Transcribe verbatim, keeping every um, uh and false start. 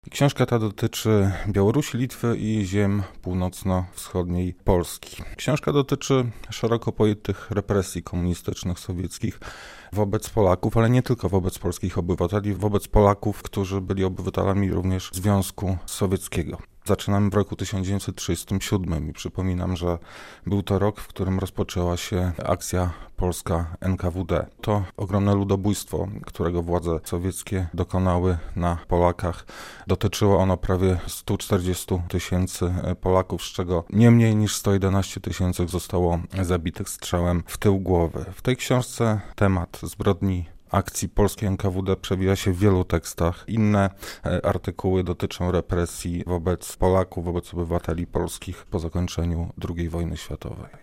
Książka ta dotyczy Białorusi, Litwy i ziem północno-wschodniej Polski. Książka dotyczy szeroko pojętych represji komunistycznych, sowieckich wobec Polaków, ale nie tylko wobec polskich obywateli, wobec Polaków, którzy byli obywatelami również Związku Sowieckiego. Zaczynamy w roku tysiąc dziewięćset trzydziestym siódmym i przypominam, że był to rok, w którym rozpoczęła się akcja polska N K W D. To ogromne ludobójstwo, którego władze sowieckie dokonały na Polakach. Dotyczyło ono prawie stu czterdziestu tysięcy Polaków, z czego nie mniej niż sto jedenaście tysięcy zostało zabitych strzałem w tył głowy. W tej książce temat zbrodni akcji polskiej N K W D przewija się w wielu tekstach. Inne artykuły dotyczą represji wobec Polaków, wobec obywateli polskich po zakończeniu drugiej wojny światowej.